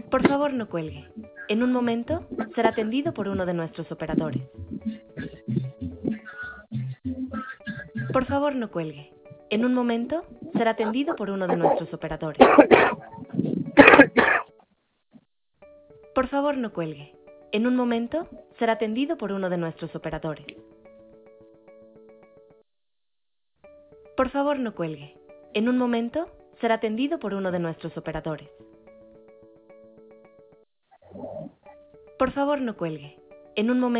Por favor, no cuelgue. En un momento será atendido por uno de nuestros operadores. Por favor, no cuelgue. En un momento será atendido por uno de nuestros operadores. Por favor, no cuelgue. En un momento será atendido por uno de nuestros operadores. Por favor, no cuelgue. En un momento será atendido por uno de nuestros operadores. Por favor, no cuelgue. En un momento